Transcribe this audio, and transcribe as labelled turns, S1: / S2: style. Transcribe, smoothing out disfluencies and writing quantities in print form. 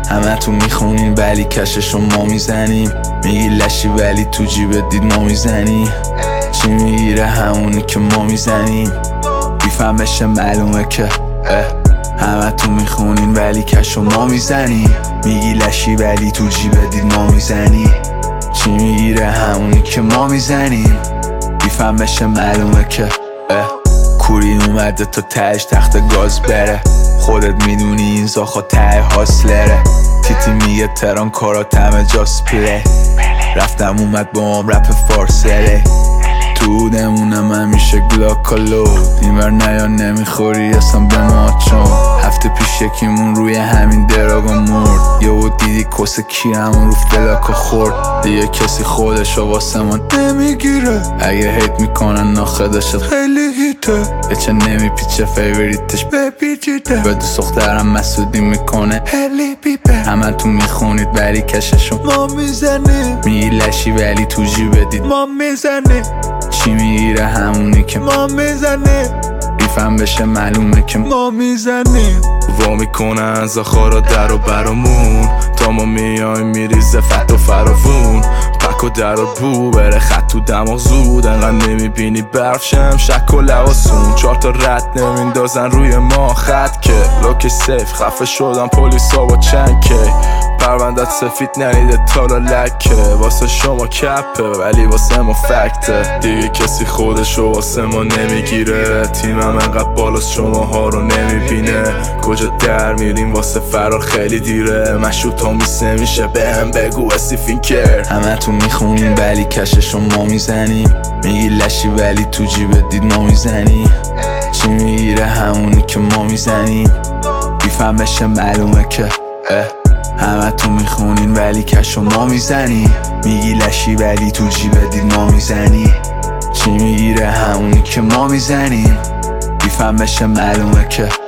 S1: همه تو میخونین ولی کششو ما میزنیم. میگی لشی ولی تو جیبت دید ما میزنی. چی میگیره همونی که ما میزنیم. بیفهم بشه معلومه که همه تو میخونین ولی کشو ما میزنیم. میگی لشی ولی تو جیبت دید ما میزنی. چی میگیره همونی که ما میزنیم. بیفهم بشه معلومه که کوری اومده تا تهش تخت گاز بره. خودت میدونی این زاخا ته هاسلره. تیتی میگه تران کارات همه جاست پله. رفتم اومد با هم رپ فارسره. تو دمونم همیشه گلاکالو. اینور نیا نمیخوری اصلا به ما چون هفته پیش یکیمون روی همین دراغا مرد. یهو دیدی کس کی همون رو فلاکا خورد. دیگه کسی خودشو واسه من نمیگیره. اگه هیت میکنن ناخداشت خیلی هیته. یه چه نمیپیچه فیوریتش بپیچیده. به دوست دخترم مسئودی میکنه هلی بیبه. همه تو میخونید ولی کششو ما میزنیم. میگی لشی ولی تو جیبت دید ما میزنیم. چی میگیره همونی که ما میزنیم. بیفهم بشه معلومه که ما میزنیم.
S2: وا میکنن زخارا در و برامون. تا ما میایم میریزه فت و فراوون. پک و در و بو بره خط تو دماغ زود. انقدر نمیبینی برف شم شک و لواسون. 4 تا رد نمیندازن روی ما خط که لوک سیف. خفه شدن پلیسا با چند که پروندت سفید نریده تالا لکه. واسه شما کپه ولی واسه ما فکته. دیگه کسی خودشو واسه ما نمیگیره. تیمم انقدر بالاست شما ها رو نمیبینه. کجا در میریم واسه فرار خیلی دیره. مشروط میسه میشه به هم بگو استیفن کر.
S1: همه تو میخونین ولی کششو ما میزنیم. میگی لشی ولی تو جیبت دید ما میزنی. چی میگیره همونی که ما میزنیم. بیفهم بشه معلومه که همه تو میخونین ولی کشو ما میزنی. میگی لشی ولی تو جیبت دید ما میزنی. چی میگیره همونی که ما میزنیم. بیفهم بشه معلومه که